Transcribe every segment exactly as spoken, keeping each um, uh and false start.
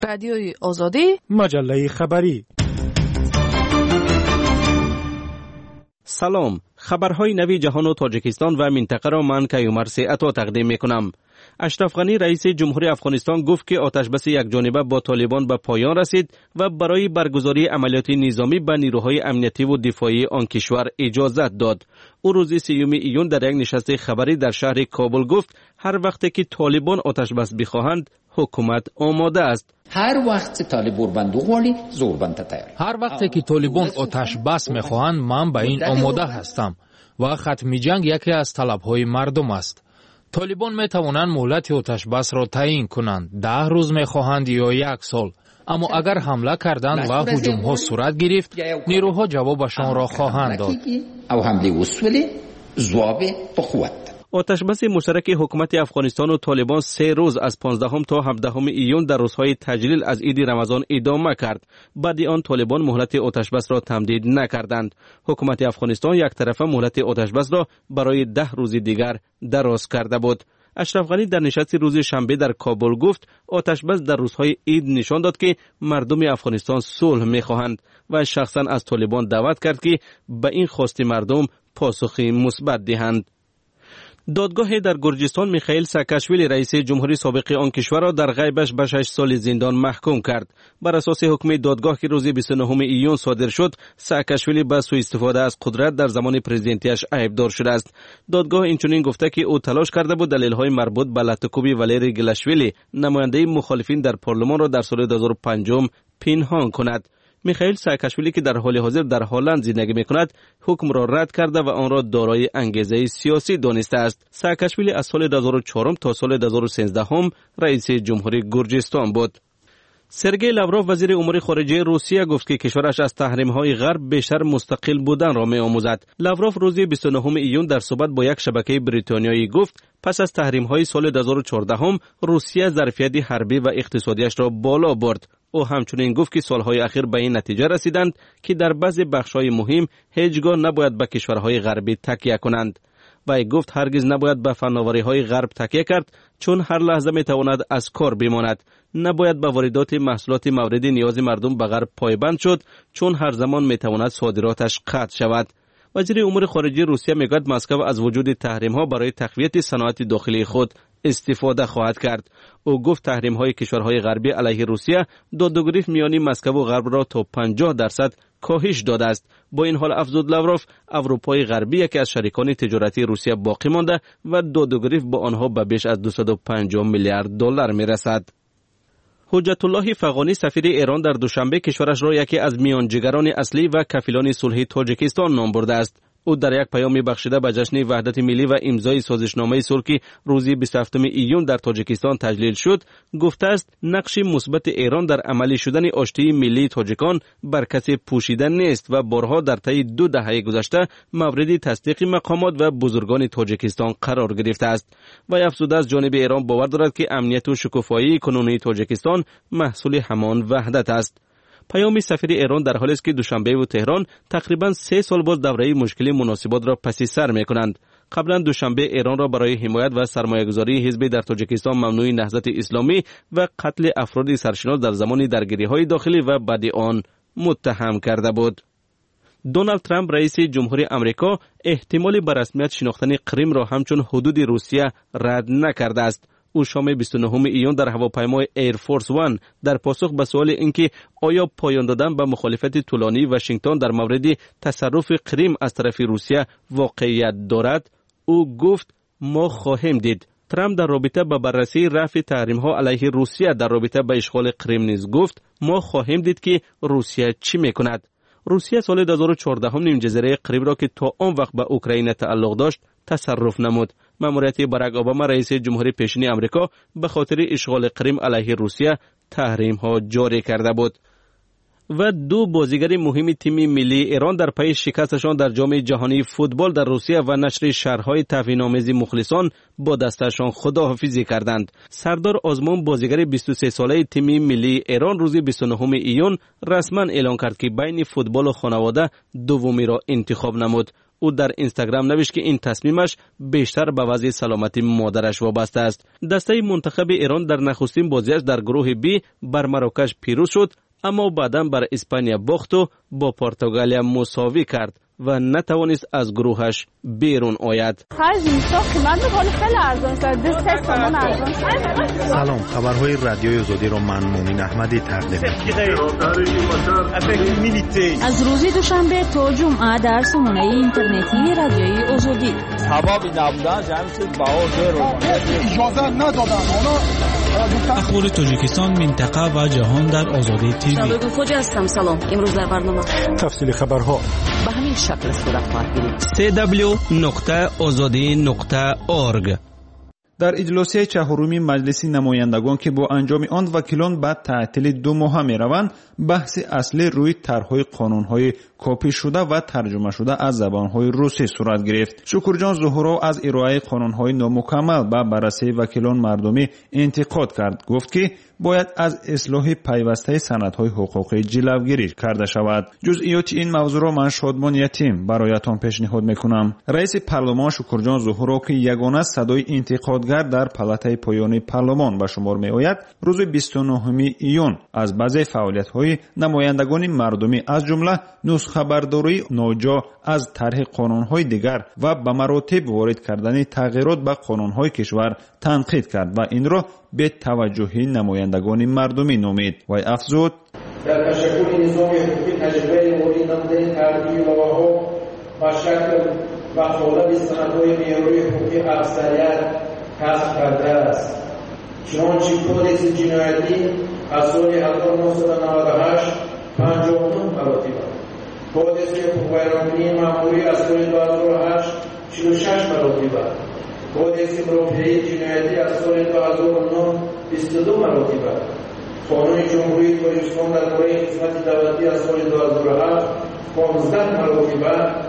رادیوی آزادی، مجله خبری. سلام، خبرهای نوی جهان و تاجیکستان و منطقه را من کیومرث عطا تقدیم میکنم. اشرف غنی رئیس جمهوری افغانستان گفت که آتشبس یکجانبه با طالبان به پایان رسید و برای برگزاری عملیات نظامی به نیروهای امنیتی و دفاعی آن کشور اجازت داد. او روز سیوم ایون در یک نشست خبری در شهر کابل گفت هر وقتی که طالبان آتشبس بخواهند حکومت آماده است. هر وقت طالبان بندو غواړي زوربند تیار. هر وقتی که طالبان آتش بس میخواهند من به این آماده هستم و ختم جنگ یکی از طلبهای مردم است. طالبان می توانند مهلت آتش بس را تعیین کنند، ده روز میخواهند یا یک سال. اما اگر حمله کردند و هجوم ها صورت گرفت، نیروها جوابشان را خواهند داد. او حمله وسوله جواب به قوت. آتشبس مشترک حکومت افغانستان و طالبان سه روز از پانزدهم تا هفدهم ایون در روزهای تجلیل از عید رمضان ادامه کرد. بعد آن طالبان مهلت آتشبس را تمدید نکردند. حکومت افغانستان یک طرفه مهلت آتشبس را برای ده روز دیگر دراز کرده بود. اشرف غنی در نشست روز شنبه در کابل گفت آتشبس در روزهای عید نشان داد که مردم افغانستان صلح می‌خواهند و شخصا از طالبان دعوت کرد که به این خواست مردم پاسخی مثبت دهند. دادگاه در گرجستان میخائیل ساکاشویلی رئیس جمهوری سابق آن کشور را در غیبش به شش سال زندان محکوم کرد. بر اساس حکم دادگاه که روز بیست و نهم ایون صادر شد، ساکاشویلی به سوء استفاده از قدرت در زمان پرزیدنتیش عیبدار شده است. دادگاه اینچنین گفته که او تلاش کرده بود دلایل‌های مربوط به لطکوبی والری گلاشویلی نماینده مخالفین در پارلمان را در سال دو هزار و پنج پنهان کند. میخائیل ساکاشویلی که در حال حاضر در هلند زندگی میکند حکم را رد کرده و آن را دارای انگیزه سیاسی دانسته است. ساکاشویلی از سال دو هزار و چهار تا سال دو هزار و سیزده هم رئیس جمهوری گرجستان بود. سرگئی لاوروف وزیر امور خارجه روسیه گفت که کشورش از تحریم‌های غرب بیشتر مستقل بودن را می‌آموزد. لاوروف روز بیست و نهم ایون در صحبت با یک شبکه بریتانیایی گفت پس از تحریم‌های سال دو هزار و چهارده هم روسیه ظرفیت حربی و اقتصادیش را بالا برد. او همچنین گفت که سالهای اخیر به این نتیجه رسیدند که در بعضی بخش‌های مهم هیچگاه نباید به کشورهای غربی تکیه کنند. و گفت هرگز نباید به فناوری‌های غرب تکیه کرد چون هر لحظه می‌تواند از کار بماند. نباید به واردات محصولات مورد نیاز مردم به غرب پایبند شد چون هر زمان می‌تواند صادراتش قطع شود. وزیر امور خارجه روسیه میگوید مسکو از وجود تحریم‌ها برای تقویت صنعت داخلی خود استفاده خواهد کرد. او گفت تحریم‌های کشورهای غربی علیه روسیه دادگریف میانی مسکو و غرب را تا پنجاه درصد کاهش داده است. با این حال افزود لاوروف اروپای غربی یکی از شریکان تجارتی روسیه باقی مانده و دادگریف با آنها به بیش از دویست و پنجاه میلیارد دلار میرسد. حجت الله فغانی سفیر ایران در دوشنبه کشورش را یکی از میانجیگران اصلی و کفیلان صلح تاجیکستان نام برده است. او در یک پیام بخشیده به جشن وحدت ملی و امضای سازشنامه صلح که روز بیست و هفتم ایون در تاجیکستان تجلیل شد گفته است نقش مثبت ایران در عملی شدن آشتی ملی تاجیکان بر کسی پوشیده نیست و بارها در طی دو دهه گذشته مورد تصدیق مقامات و بزرگان تاجیکستان قرار گرفته است. و افزوده از جانب ایران باور دارد که امنیت و شکوفایی کنونی تاجیکستان محصول همان وحدت است. پیام سفیر ایران در حالی است که دوشنبه و تهران تقریبا سه سال باز دوره مشکل مناسبات را پس سر می کنند. قبلا دوشنبه ایران را برای حمایت و سرمایه‌گذاری حزبی در تاجیکستان ممنوع نهضت اسلامی و قتل افراد سرشناس در زمان درگیری‌های داخلی و بعد آن متهم کرده بود. دونالد ترامپ رئیس جمهوری آمریکا احتمال به رسمیت شناختن کریم را همچون حدود روسیه رد نکرده است. او شام بیست و نهم ایون در هواپیمای ایر فورس وان در پاسخ به سوال اینکه آیا پایان دادن به مخالفت طولانی واشنگتن در مورد تصرف کریم از طرف روسیه واقعیت دارد، او گفت ما خواهیم دید. ترامپ در رابطه با بررسی رفع تحریم‌ها علیه روسیه در رابطه با اشغال کریم نیز گفت ما خواهیم دید که روسیه چی میکند. روسیه سال دو هزار و چهارده هم نیم جزیره کریم را که تا آن وقت به اوکراین تعلق داشت تصرف نمود. ماموریت باراک اوباما رئیس جمهوری پیشین آمریکا به خاطر اشغال کریم علیه روسیه تحریم ها جاری کرده بود. و دو بازیگر مهم تیم ملی ایران در پی شکستشان در جام جهانی فوتبال در روسیه و نشر شرح‌های توهین‌آمیز مخلصان با دستشان خداحافظی کردند. سردار آزمون بازیگر بیست و سه ساله تیم ملی ایران روز بیست و نهم ایون رسما اعلام کرد که بین فوتبال و خانواده دومی را انتخاب نمود. او در اینستاگرام نوشت که این تصمیمش بیشتر به وضع سلامتی مادرش وابسته است. دسته منتخب ایران در نخستین بازیش در گروه بی بر مراکش پیروز شد، اما بعداً بر اسپانیا باخت و با پرتغالیا مساوی کرد و نتوانست از گروهش بیرون آید. سلام، خبرهای رادیوی آزادی را من مومن احمدی تقدیم می‌کنم. از روز دوشنبه تا جمعه در سامانه اینترنتی رادیوی آزادی. سبب نبودن جمعیت باور رو اجازه ندادن. اخبار تاجیکستان، منطقه و جهان در آزادی تیوی. سلام خوجا هستم. سلام. امروز در برنامه تفصیل خبرها به همین شکل صورت خواهد گرفت. سی دبلیو نقطه آزادی نقطه اورگ. در اجلاس چهارم مجلس نمایندگان که با انجام آن وکیلان بعد تعطیل دو ماه می‌روند، بحث اصلی روی طرح‌های قانون‌های کپی شده و ترجمه شده از زبان‌های روسی صورت گرفت. شکرجان ظهورو از ارائه قانون‌های نامکمل به بررسی وکیلان مردمی انتقاد کرد. گفت که باید از اصلاح پیوسته سندهای حقوقی جلوگیری کرده شود. جزئیات این موضوع را من شادمان یتیم برایتان پیشنهاد میکنم. رئیس پارلمان شکرجان ظهورو که یگانه صدای انتقادگر در پالاتای پایانی پارلمان به شمار میآید، روز بیست و نهم ایون از بعضی فعالیت‌های نمایندگان مردمی از جمله نسخه برداری ناجا از طرح قانون‌های دیگر و به مراتب وارد کردن تغییرات به قانون‌های کشور تنقید کرد و این را به توجهی نمایندگان مردمی نامید و افزود: در تشکل نظام حقوقی تجربه موری نموده تغییر لواها و شکل و قالب سندهای معیاری حقوقی اکثریت کسب کرده است. چنانچه کدکس جنایتی از سال هزار و نهصد و نود و هشت پنجاه و نه مراتب، کدکس حقوق بیانیه‌ای مأموری از سال دو هزار و هشت چهل و شش مراتب، کدکس مراجعه جنایتی از سال دو هزار و نه بیست و دو مراتب، قانون جمهوری تاجیکستان درباره خدمت دولتی از سال دو هزار و هفت پانزده مراتب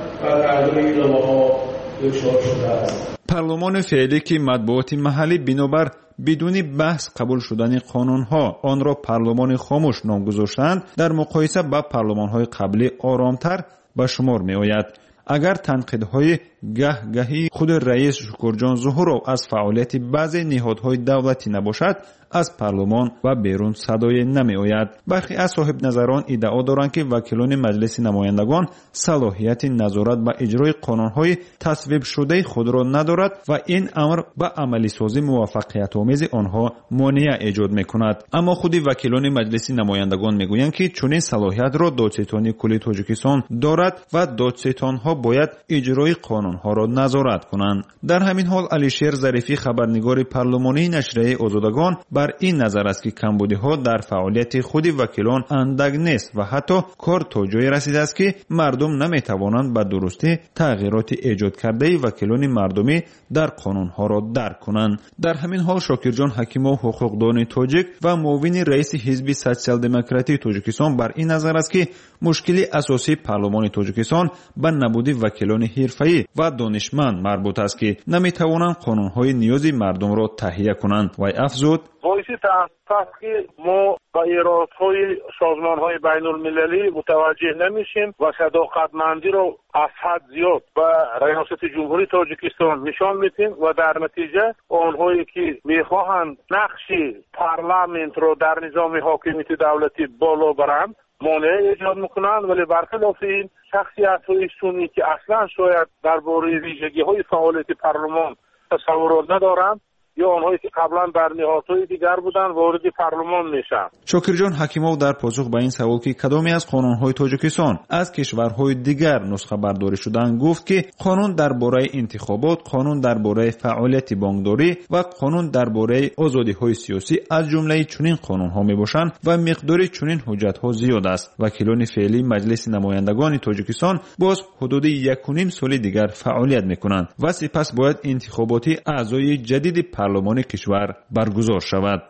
و تغییر لواها دچار شده است. پارلمان فعلی که مطبوعات محلی بنابر بدون بحث قبول شدن قانون‌ها آن را پارلمان خاموش نام گذاشتند، در مقایسه با پارلمان‌های قبلی آرامتر به شمار می‌آید. اگر تنقیدهای گه گهی خود رئیس شکرجان ظهورو از فعالیت بعضی نهادهای دولتی نباشد، از پارلمان و بیرون صدای نمی آید. برخی از صاحب نظران ادعا دارند که وکیلان مجلس نمایندگان صلاحیت نظارت به اجرای قانونهای تصویب شده خود را ندارد و این امر به عملی سازی موفقیت آمیز آنها مانع ایجاد می کند. اما خود وکیلان مجلس نمایندگان می گویند که چنین صلاحیت را دادستان کلی تاجیکستان دارد و دادستانها باید اجرای قانونها را نظارت کنند. در همین حال علیشیر ظریفی خبرنگار پارلمانی نشریه آزادگان بر این نظر است که کمبودی‌ها در فعالیت خود وکیلان اندک نیست و حتی کار تا جایی رسیده است که مردم نمی‌توانند به درستی تغییرات ایجاد کرده وکیلان مردمی در قانون‌ها را درک کنند. در همین حال شاکرجان حکیمov حقوقدان تاجیک و معاون رئیس حزب سوسیال دموکراتی تاجیکستان بر این نظر است که مشکل اساسی پارلمان تاجیکستان به نبود وکیلان حرفه‌ای و دانشمند مربوط است که نمی‌توانند قانون‌های نیازی مردم را تهیه کنند و افزود: باعث تأسف است که ما با ایرادهای سازمان‌های بین‌المللی متوجه نمیشیم و صداقتمندی رو از حد زیاد به ریاست جمهوری تاجیکستان نشان میدیم و در نتیجه آنهایی که میخواهند نقش پارلمانت رو در نظام حاکمیت دولتی بالا برند مانع ایجاد میکنند، ولی برخلاف این شخصیت‌های سنی که اصلا شاید درباره ویژگی‌های فعالیت پارلمان تصورات ندارند یا آنهایی که قبلا در نهادهای دیگر بودند وارد پارلمان میشن. شاکرجان حکیمov در پاسخ به این سوال که کدامی از قانون‌های تاجیکستان از کشورهای دیگر نسخه برداری شدند گفت که قانون درباره انتخابات، قانون درباره فعالیت بانکداری و قانون درباره آزادی‌های سیاسی از جمله چنین قانون‌ها میباشند و مقدار چنین حجت‌ها زیاد است. وکیلان فعلی مجلس نمایندگان تاجیکستان باز حدود یک و نیم سال دیگر فعالیت میکنند و سپس باید انتخابات اعضای جدید پارلمان کشور برگزار شود.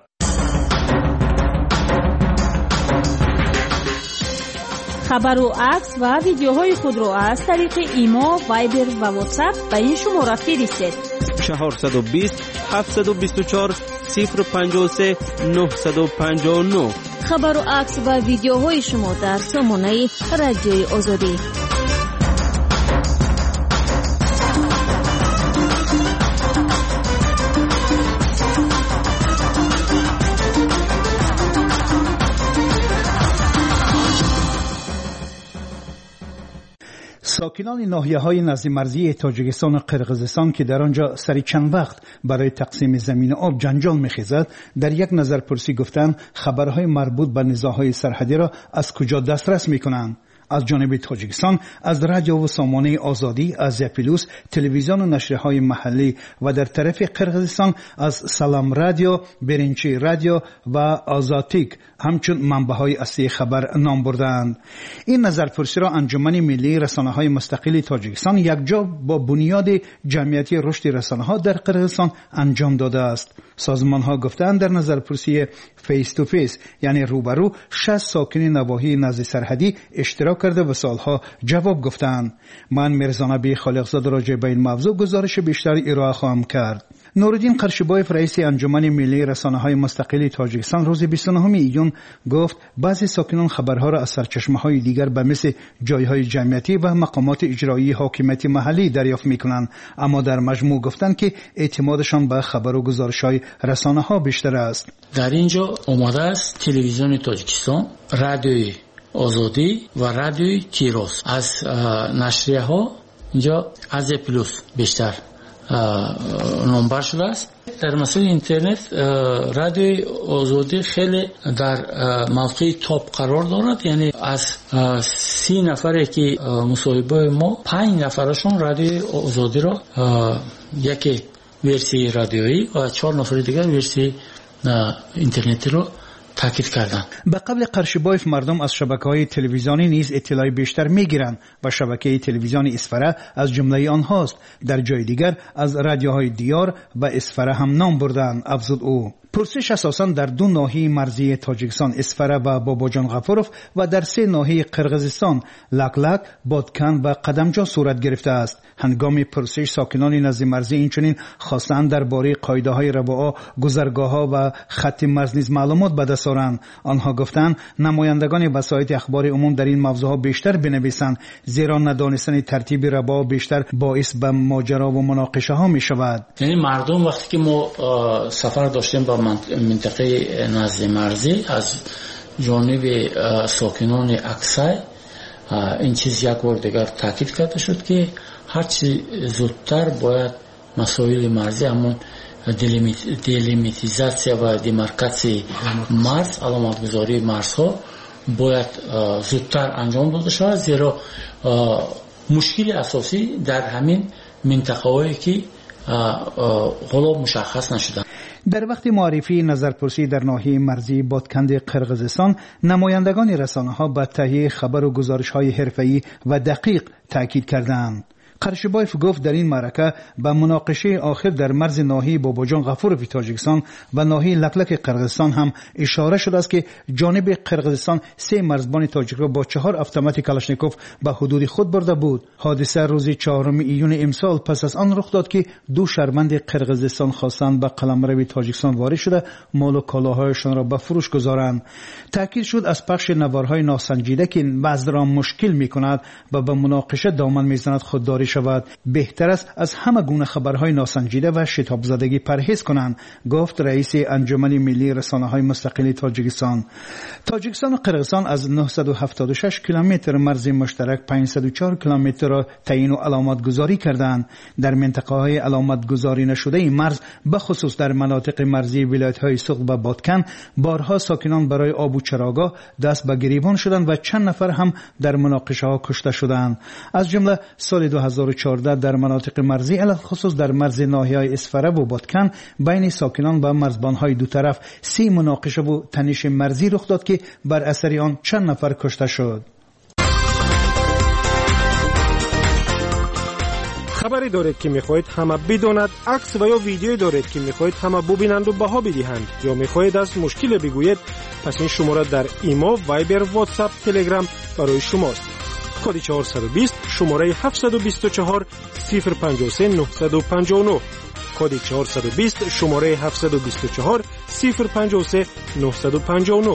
خبر و عکس و ویدیوهای خود را از طریق ایما، وایبر و واتساپ به این شماره فرستید: چهارصد و بیست هفتصد و بیست و چهار صفر پنجاه و سه نهصد و پنجاه و نه. خبر و عکس و ویدیوهای شما در سامانه رادیوی آزادی. ساکنان ناحیه‌های نزد مرزی تاجیکستان و قرقیزستان که در آنجا سر چند وقت برای تقسیم زمین آب جنجال می‌خیزد، در یک نظرپرسی گفتند خبرهای مربوط به نزاع‌های سرحدی را از کجا دسترس می‌کنند. از جانب تاجیکستان از رادیو و سامانه آزادی، از یپیلوس، تلویزیون و نشریه‌های محلی و در طرف قرقیزستان از سلام رادیو، برنچی رادیو و آزاتیک همچون منبع‌های اصلی خبر نام بردند. این نظرپرسی را انجمن ملی رسانه‌های مستقل تاجیکستان یکجا با بنیاد جمعیتی رشد رسانه‌ها در قرقیزستان انجام داده است. سازمان‌ها گفتند در نظرپرسی فیس تو فیس یعنی روبرو شصت ساکن نواحی نزد سرحدی اشتراک کرده و سالها جواب گفتند. من مرزانبی خالقزاده راجع به این موضوع گزارش بیشتر ارائه خواهم کرد. نورالدین قرشبایف رئیس انجمن ملی رسانه‌های مستقل تاجیکستان روز بیست و نهم ایون گفت بعضی ساکنان خبرها را از سرچشمه‌های دیگر به مثل جایهای جمعیتی و مقامات اجرایی حاکمیت محلی دریافت می‌کنند، اما در مجموع گفتند که اعتمادشان به خبر و گزارش‌های رسانه‌ها بیشتر است. در اینجا آماده است تلویزیون تاجیکستان، رادیوی آزادی و رادیوی کیروس، از نشریه ها اینجا از پلوس بیشتر نمبر شده است. در مسئله اینترنت رادیوی آزادی خیلی در موقع تاپ قرار دارد، یعنی از سی نفره که مصاحبه ما پنج نفرشون رادیوی آزادی را یکی ورسی رادیویی و چهار نفر دیگر ورسی اینترنتی را تاکید کردند. به قبل قرشبایف مردم از شبکه‌های تلویزیونی نیز اطلاع بیشتر می‌گیرند و شبکه تلویزیون اسفره از جمله آنهاست. در جای دیگر از رادیوهای دیار و اسفره هم نام بردند، افزود او. پرسش اساساً در دو ناحیه مرزی تاجیکستان اسفره و باباجان غفوروف و در سه ناحیه قرقیزستان لکلک، بادکن و قدمجان صورت گرفته است. هنگام پرسش ساکنان نزد مرزی اینچنین خواستند درباره قاعده‌های رباعه، گذرگاه‌ها و خط مرز نیز معلومات به دست آورند. آنها گفتند نمایندگان وسایل اخبار عموم در این موضوعها بیشتر بنویسند، زیرا ندانستن ترتیب رباعه بیشتر باعث به ماجرا و مناقشه ها می شود. یعنی مردم وقتی که ما سفر داشتیم با منطقه نزد مرزی از جانب ساکنان اکسای این چیز یک بار دیگر تاکید کرده شد که هرچی زودتر باید مسائل مرزی همون دیلیمیتیزاسیا و دیمارکاسی مرز، علامتگذاری مرزها باید زودتر انجام داده شود، زیرا مشکل اساسی در همین منطقه‌هایی که حالا مشخص نشدن. در وقت معرفی نظرپرسی در ناحیه مرزی بادکند قرقیزستان، نمایندگان رسانه‌ها به تهیه خبر و گزارش‌های حرفه‌ای و دقیق تاکید کردند. قرشبایف گفت در این معرکه به مناقشه آخر در مرز ناحیه باباجان غفوروف تاجیکستان و ناحیه لکلک قرقیزستان هم اشاره شده است که جانب قرقیزستان سه مرزبان تاجیک را با چهار اتومات کلاشنیکوف به حدود خود برده بود. حادثه روز چهارم ایون امسال پس از آن رخ داد که دو شهروند قرقیزستان خواستند به قلمرو تاجیکستان وارد شده مال و کالاهایشان را به فروش گذارند. تاکید شد از پخش نوارهای ناسنجیده که بعض را مشکل می‌کند و به مناقشه دامن می‌زند خودداری شود. بهتر است از همه گونه خبرهای ناسنجیده و شتاب زدگی پرهیز کنند، گفت رئیس انجمن ملی رسانه‌های مستقل تاجیکستان. تاجیکستان و قرقیزستان از نهصد و هفتاد و شش کیلومتر مرز مشترک پانصد و چهار کیلومتر را تعیین و علامت گذاری کردند. در منطقه‌های علامت گذاری نشده این مرز به خصوص در مناطق مرزی ولایت‌های سوق و بادکن بارها ساکنان برای آب و چراگاه دست به گریبان شدند و چند نفر هم در مناقشه‌ها کشته شدند. از جمله سال دو هزار و چهارده در مناطق مرزی علت خصوص در مرز ناحیه‌های اسفره و بادکن بین ساکنان و مرزبان‌های دو طرف سی مناقشه و تنش مرزی رخ داد که بر اثر آن چند نفر کشته شد. خبری دارید که می‌خواهید همه بداند، عکس و یا ویدیویی دارید که می‌خواهید همه ببینند و بها بدهند، یا می‌خواهید از مشکل بگویید، پس این شماره در ایما، وایبر، واتساپ، تلگرام برای شماست. کد چهارصد و بیست شماره هفتصد و بیست و چهار صفر پنجاه و سه نهصد و پنجاه و نه، کد چهارصد و بیست شماره هفتصد و بیست و چهار صفر پنجاه و سه نهصد و پنجاه و نه.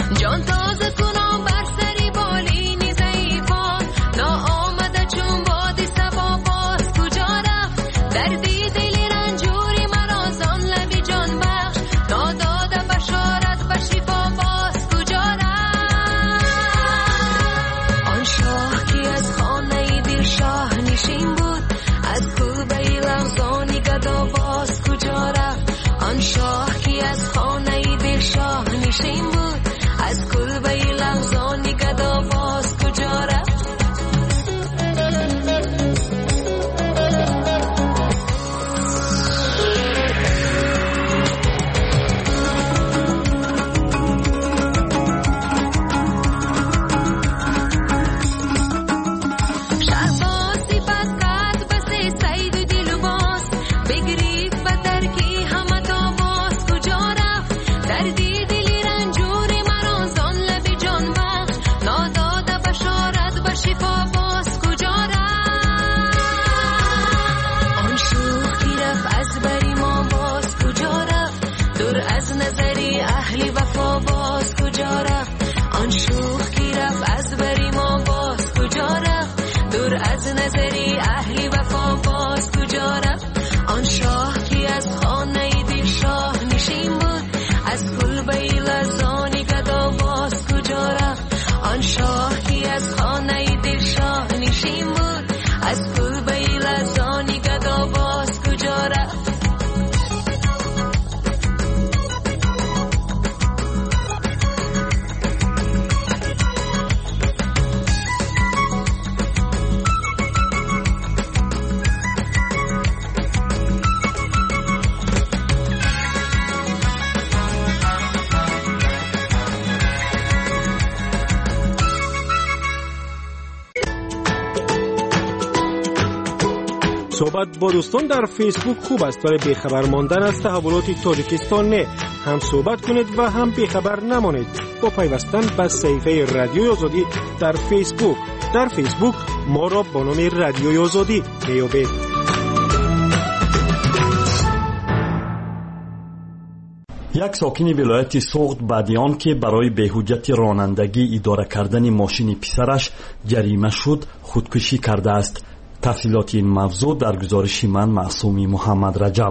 جان تازه کنم بر سری بالینی ضعیفان ناآمده چون بادی سبا باز کجا رفت دردی دلی رنجوری مرا زان لبی جان بخش ناداده بشارت به شفا باز کجا رفت آن شاه کی از خانه دیر شاه نشین بود از کلبه لغزانی گدا باز کجا رفت آن شاه کی از خانه دیر شاه نشین بود از کلبه لغزانی گدا باز کجا رفت نظری اهلی وفا باز کجا رفت آن شاه کی از خانه دیر شاه نشین بود از کلبه لرزانی گدا باز کجا رفت آن شاه کی از خانه دیر شاه نشین بود از کلبه لرزانی گدا باز کجا رفت صحبت با دوستان در فیسبوک خوب است ولی بیخبر ماندن از تحولات تاجیکستان نه. هم صحبت کنید و هم بیخبر نمانید با پیوستن به صفحه رادیوی آزادی در فیسبوک. در فیسبوک ما را با نام رادیوی آزادی میابید. یک ساکن ولایت سوغد بعد آن که برای بی‌حجت رانندگی اداره کردن ماشین پسرش جریمه شد خودکشی کرده است. تفصیلات این موضوع در گزارش من معصومی محمد رجب.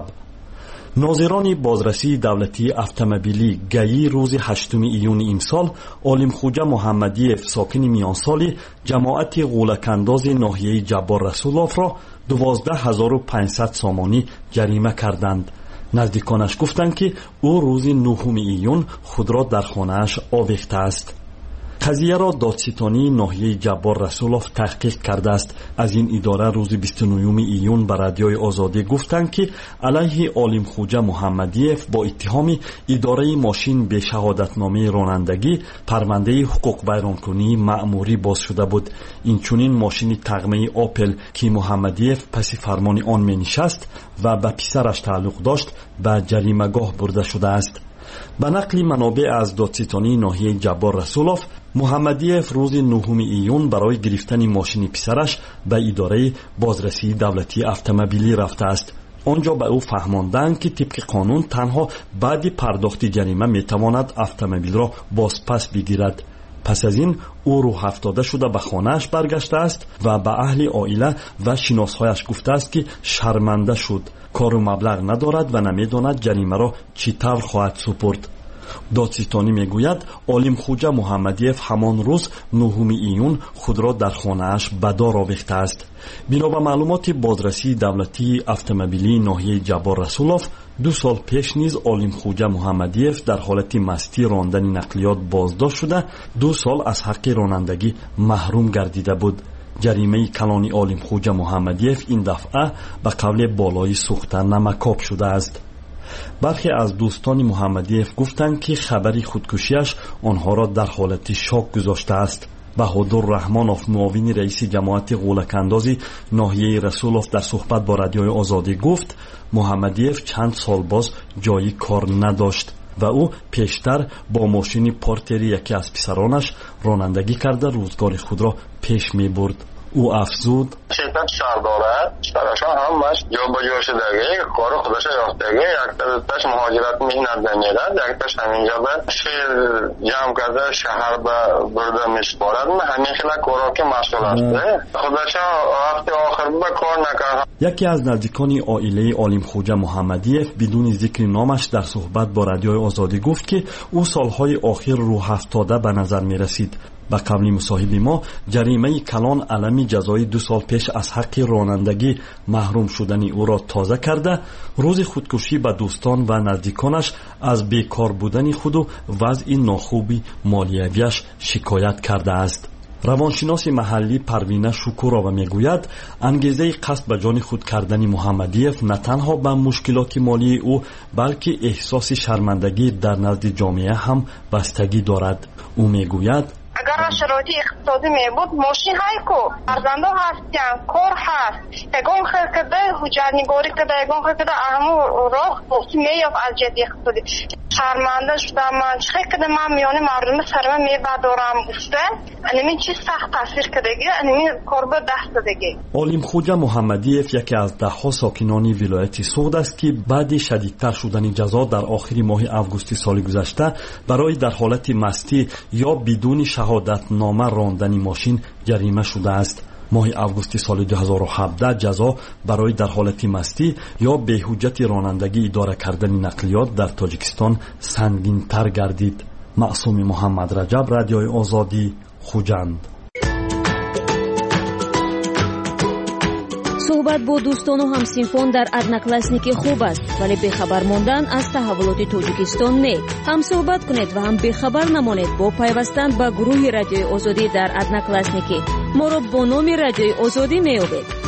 ناظران بازرسی دولتی اتومبیلی گئی روز هشتم ایون امسال عالم خوجه محمدیف ساکن میانسالی جماعت غولک‌انداز ناحیه جبار رسولوف را دوازده هزار و پانصد سامانی جریمه کردند. نزدیکانش گفتند که او روز نهم ایون خود را در خانه‌اش آویخته است. قضیه را دادستانی ناحیه جبار رسولوف تحقیق کرده است. از این اداره روز بیست و نه ایون به رادیوی آزادی گفتند که علیه عالم خوجه محمدیف با اتهام اداره ماشین به شهادتنامه رانندگی پرونده حقوق بیرانکنی مأموری باز شده بود. اینچنین ماشین تقمه آپل که محمدیف پس فرمان آن می نشست و به پسرش تعلق داشت به جریمه‌گاه برده شده است. به نقل منابع از دادستانی ناحیه جبار رسولوف، محمدیف روز نهم ایون برای گرفتن ماشین پسرش به اداره بازرسی دولتی اتومبیلی رفته است. آنجا به او فهماندند که طبق قانون تنها بعد پرداخت جریمه میتواند اتومبیل را بازپس بگیرد. پس از این او روح افتاده شده به خانه‌اش برگشته است و به اهل عائله و شناسهایش گفته است که شرمنده شد، کار و مبلغ ندارد و نمیداند جریمه را چطور خواهد سپرد. دادستانی میگوید عالم خوجه محمدیف همان روز نهم ایون خود را در خانه‌اش به دار آویخته است. بنا به معلومات بازرسی دولتی اتومبیلی ناحیه جبار رسولوف، دو سال پیش نیز عالم خوجه محمدیف در حالت مستی راندن نقلیات بازداشت شده دو سال از حق رانندگی محروم گردیده بود. جریمه کلان عالم خوجه محمدیف این دفعه به قول بالای سوخته نمکاب شده است. برخی از دوستان محمدیف گفتند که خبری خودکشیش آنها را در حالت شاک گذاشته است. بهادر رحمانوف معاون رئیس جماعت غولک‌اندازی ناحیه رسولوف در صحبت با رادیوی آزادی گفت محمدیف چند سال باز جایی کار نداشت و او پیشتر با ماشین پورتری یکی از پسرانش رانندگی کرده روزگار خود را پیش می برد. او افزود شرکت شهر داره، شهرشان همش جا به جا شدگی، کار خودش یافتگی، یک تاش مهاجرت میهنت نمیرد، یک تاش همینجا به شهر جمع کرده شهر به برده میسپارد. همین خیلی کارا که مسئول است. خودش وقتی آخر به کار نکرد. یکی از نزدیکان عائله عالم خوجا محمدیف بدون ذکر نامش در صحبت با رادیوی آزادی گفت که او سالهای آخر روح افتاده به نظر می رسید. به قبل مصاحبه ما جریمه کلان علمی جزای دو سال پیش از حق رانندگی محروم شدن او را تازه کرده، روز خودکشی به دوستان و نزدیکانش از بیکار بودن خود و وضع ناخوبی مالیویش شکایت کرده است. روانشناس محلی پروینه شکورова میگوید انگیزه قصد به جان خود کردن محمدیف نه تنها به مشکلات مالی او بلکه احساس شرمندگی در نزد جامعه هم بستگی دارد. او میگوید اگر شرایط اقتصادی می بود ماشین های کو ارزنده هستن کار هست اگون خیر کده حجت نگاری کده اگون خیر کده اهمو راه بوکی میاب از جدی اقتصادی شرمنده شدم من چه کده من میانه مردم سرمه می بدارم گفته انمی چی سخت تاثیر کدگی انمی کار به دست دگی. عالم خوجا محمدیف یکی از ده ها ساکنان ولایت سوخت است که بعد شدیدتر شدن جزا در آخر ماه اوگوست سال گذشته برای در حالت مستی یا بدون شهادت نامه راندن ماشین جریمه شده است. ماه اوگوست سال دو هزار و هفده جزا برای در حالت مستی یا بی‌حجت رانندگی اداره کردن نقلیات در تاجیکستان سنگین تر گردید. معصوم محمد رجب، رادیوی آزادی، خوجند. صحبت با دوستان و همسینفان در ادناکلاسنیکی خوب است، ولی بخبر ماندن از تحولات تاجیکستان نه. هم صحبت کنید و هم بخبر نمانید با پیوستن به گروه رادیوی آزادی در ادناکلاسنیکی. ما را با نام رادیوی آزادی می‌یابید.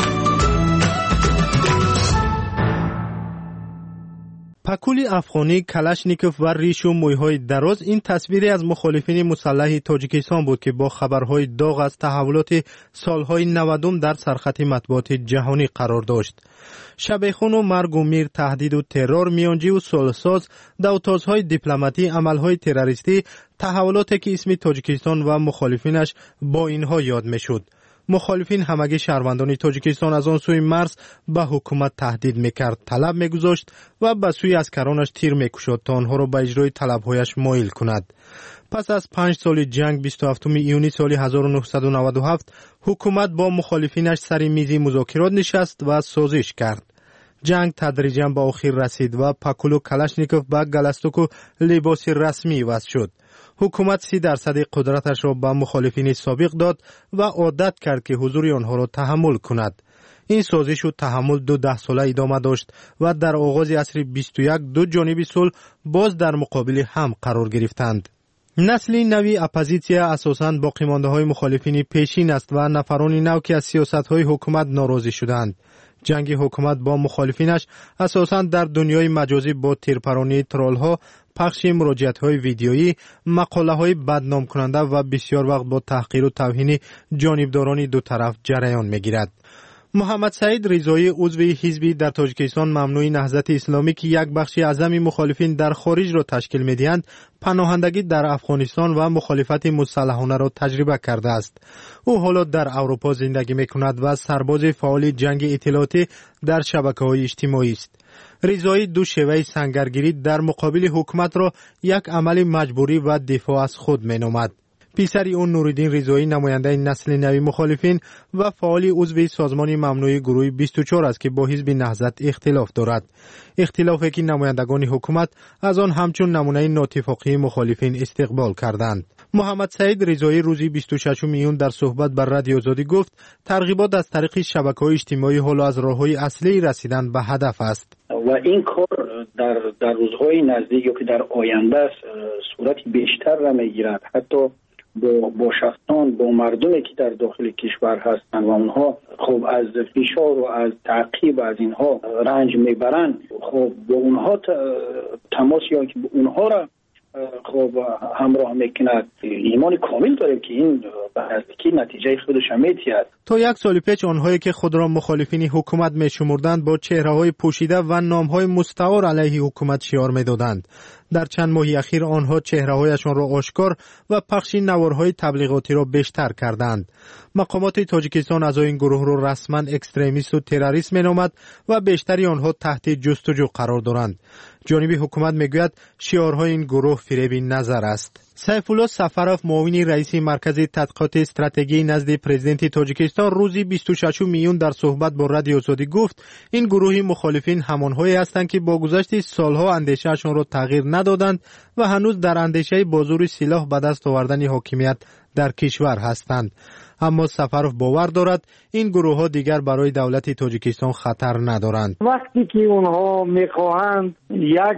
پکول افغانی، کلاشنیکوف و ریش و مویهای دراز این تصویری از مخالفین مسلح تاجیکستان بود که با خبرهای داغ از تحولات سالهای نودم در سرخط مطبوعات جهانی قرار داشت. شبیخون و مرگ و میر، تهدید و ترور، میانجی و صلح‌ساز، دوتازهای دیپلماتی، عملهای تروریستی، تحولاتی که اسم تاجیکستان و مخالفینش با اینها یاد میشد. مخالفین همگی شهروندان تاجیکستان از آن سوی مرز به حکومت تهدید میکرد، طلب میگذاشت و به سوی عسکرانش تیر میکشد تا آنها را به اجرای طلبهایش مایل کند. پس از پنج سال جنگ بیست و هفتم ایونی سال هزار و نهصد و نود و هفت حکومت با مخالفینش سر میز مذاکرات نشست و سازش کرد. جنگ تدریجاً به آخر رسید و پکول و کلاشنیکوف به گلستوک و لباس رسمی وضع شد. حکومت سی درصد قدرتش را به مخالفین سابق داد و عادت کرد که حضور آنها را تحمل کند. این سازش و تحمل دو ده ساله ادامه داشت و در آغاز عصر بیست و یک دو جانب صلح باز در مقابل هم قرار گرفتند. نسل نوی اپوزیسیا اساساً باقی مانده های مخالفین پیشین است و نفران نو که از سیاست های حکومت ناراضی شدند. جنگ حکومت با مخالفینش اساساً در دنیای مجازی با تیرپرانی ترول ها، پخش مراجعات های ویدیویی، مقاله های بدنام کننده و بسیار وقت با تحقیر و توهین جانبداران دو طرف جریان میگیرد. محمد سعید رضایی عضو حزبی در تاجیکستان ممنوع نهضت اسلامی که یک بخش اعظم مخالفین در خارج را تشکیل می‌دهند، پناهندگی در افغانستان و مخالفت مسلحانه را تجربه کرده است. او حالا در اروپا زندگی می‌کند و سرباز فعال جنگ اطلاعاتی در شبکه‌های اجتماعی است. رضایی دو شیوه سنگرگیری در مقابل حکومت را یک عمل مجبوری و دفاع از خود می‌نامد. پسر اون نوردین رضایی نماینده نسل نوی مخالفین و فعال عضو سازمان ممنوع گروه بیست و چهار است که با حزب نهضت اختلاف دارد. اختلافی که نمایندگان حکومت از آن همچون نمونه ناتفاقی مخالفین استقبال کردند. محمد سعید رضایی روزی بیست و ششم ایون در صحبت بر رادیو آزادی گفت ترغیبات از طریق شبکه‌های اجتماعی حالا از راه‌های اصلی رسیدن به هدف است. و این کار در در روزهای نزدیک یا که در آینده صورت بیشتر را میگیرد. حتی با با شخصان با مردمی که در داخل کشور هستند و اونها خب از فشار و از تعقیب از اینها رنج میبرند، خب با اونها تماس یا که اونها را خب همراه میکند. ایمان کامل داریم که این به نزدیکی نتیجه خودش میتید. تا یک سال پیش آنهایی که خود را مخالفین حکومت میشمردند با چهره‌های پوشیده و نام‌های مستعار علیه حکومت شعار میدادند. در چند ماه اخیر آنها چهره‌هایشان را آشکار و پخش نوارهای تبلیغاتی را بیشتر کردند. مقامات تاجیکستان از این گروه را رسما اکستریمیست و تروریست می‌نامد و بیشتری آنها تحت جستجو قرار دارند. جانب حکومت میگوید شعارهای این گروه فریب نظر است. سیف الله سفروف معاون رئیس مرکز تحقیقات استراتژی نزد پرزیدنت تاجیکستان روز بیست و ششم میون در صحبت با رادیو آزادی گفت این گروه مخالفین همانهایی هستند که با گذشت سالها اندیشه‌شان را تغییر ندادند و هنوز در اندیشه بازور سلاح به دست آوردن حاکمیت در کشور هستند. اما سفروف باور دارد این گروه ها دیگر برای دولت تاجیکستان خطر ندارند. وقتی که اونها میخواهند یک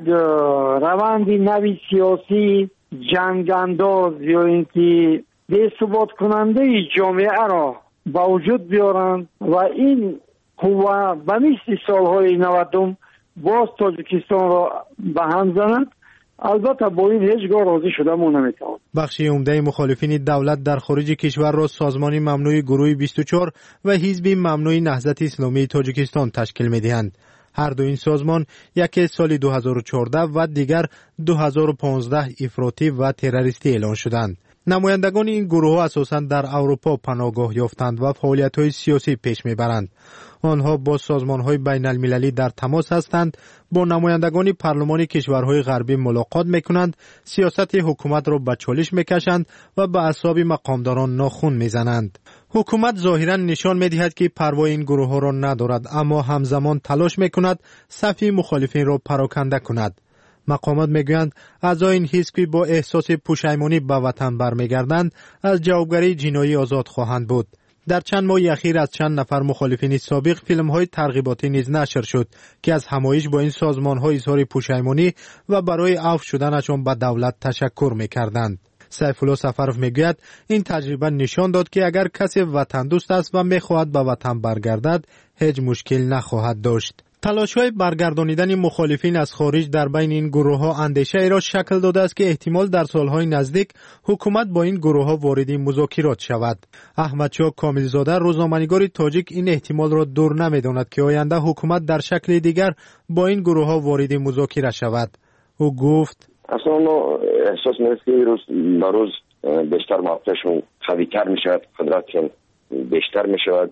روند نوی سیاسی جنگ انداز یا اینکه بی‌ثبات کننده جامعه را با وجود بیارند و این قوه به مثل سالهای نودم باز تاجیکستان را به هم زنند، البته با این هیچگاه راضی شده ما نمیتوانیم. بخش عمده مخالفین دولت در خارج کشور را سازمان ممنوع گروه بیست و چهار و حزب ممنوع نهضت اسلامی تاجیکستان تشکیل میدهند. هر دو این سازمان یکی سال دو هزار و چهارده و دیگر دو هزار و پانزده افراطی و تروریستی اعلان شدند. نمایندگان این گروه ها اساساً در اروپا پناهگاه یافتند و فعالیت‌های سیاسی پیش میبرند. آنها با سازمان‌های بین المللی در تماس هستند، با نمایندگان پارلمان کشورهای غربی ملاقات میکنند، سیاست حکومت را به چالش میکشند و به اعصاب مقامداران ناخن میزنند. حکومت ظاهراً نشان میدهد که پروای این گروه ها را ندارد، اما همزمان تلاش میکند صف مخالفین را پراکنده کند. مقامات میگویند اعضای این حزب که با احساس پشیمانی به وطن برمیگردند از جوابگری جنایی آزاد خواهند بود. در چند ماه اخیر از چند نفر مخالفین سابق فیلم‌های ترغیباتی نیز نشر شد که از همایش با این سازمان‌ها اظهار پشیمانی و برای عفو شدنشان به دولت تشکر می‌کردند. سیف الله سفروف میگوید این تجربه نشان داد که اگر کسی وطن دوست است و می‌خواهد به وطن برگردد هیچ مشکل نخواهد داشت. تلاش‌های برگردانیدن مخالفین از خارج در بین این گروه‌ها اندیشه ای را شکل داده است که احتمال در سالهای نزدیک حکومت با این گروه‌ها وارد مذاکرات شود. احمدشاه کاملزاده روزنامه‌نگار تاجیک این احتمال را دور نمی‌داند که آینده حکومت در شکل دیگر با این گروه‌ها وارد مذاکره شود. او گفت اصلا احساس می‌کنم که روز به روز بیشتر موقعشون قوی‌تر می‌شود، قدرتشون بیشتر می‌شود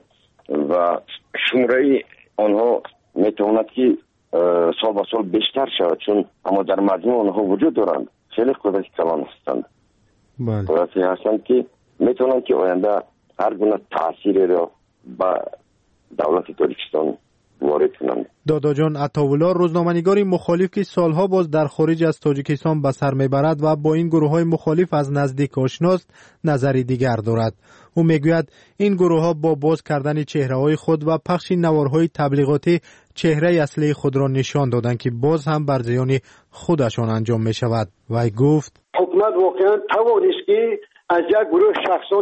و شماره آنها میتواند که سال با سال بیشتر شود، چون اما در مجموع آنها وجود دارند. خیلی قدرت کلان هستند. قدرتی هستند که میتونند که آینده هر گونه تأثیری را به دولت تاجیکستان وارد کنند. دادا جان عطاوالله روزنامه‌نگاری مخالف که سالها باز در خارج از تاجیکستان به سر میبرد و با این گروه‌های مخالف از نزدیک آشناست، نظری دیگر دارد. او میگوید این گروه‌ها با باز کردن چهره‌های خود و پخش نوارهای تبلیغاتی چهره اصلی خود را نشان دادند که باز هم بر زیان خودشان انجام می‌شود. وی گفت حکومت واقعا توانست که از یک گروه شخصان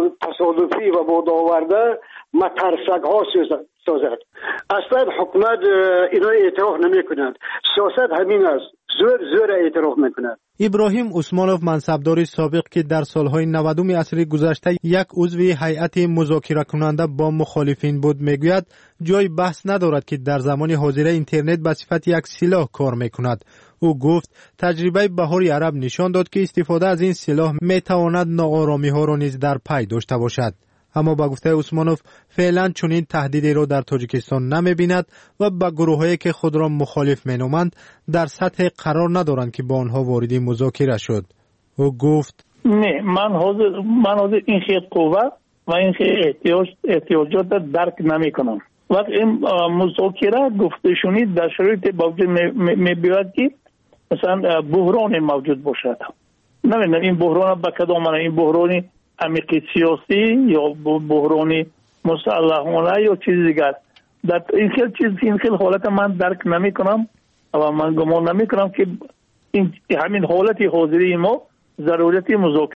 تصادفی و بادآورده مترسک‌ها سازد. اصلا حکومت اینا اعتراف نمی‌کند. سیاست همین است. زور زور اعتراف می‌کند. ابراهیم عثمانوف منصبدار سابق که در سالهای نودم عصر گذشته یک عضو هیئت مذاکره کننده با مخالفین بود میگوید جای بحث ندارد که در زمان حاضر اینترنت به صفت یک سلاح کار میکند. او گفت تجربه بهار عرب نشان داد که استفاده از این سلاح میتواند ناآرامی ها را نیز در پی داشته باشد. اما با گفته عثمانوف فعلا چنین تهدیدی را در تاجیکستان نمی‌بیند و با گروهایی که خود را مخالف می‌نامند در سطح قرار ندارند که با آنها وارد مذاکره شد. او گفت نه من حاضر من حاضر این خیلی قوه و این خیلی احتیاج احتیاجات نمی‌کنم. نمی‌کنم. وقتی این مذاکره گفتشونی در شرایط موجود می‌بیاد که مثلا بحران موجود باشد. نمی‌دونم این بحران با کدام این بحرانی عمیق سیاسی یا بحرانی مسلحانه یا چیز دیگر. در این خیلی چیز این خیلی حالت من درک نمی کنم و من گمان نمی کنم که این همین حالت حاضری ما ضرورت مذاکره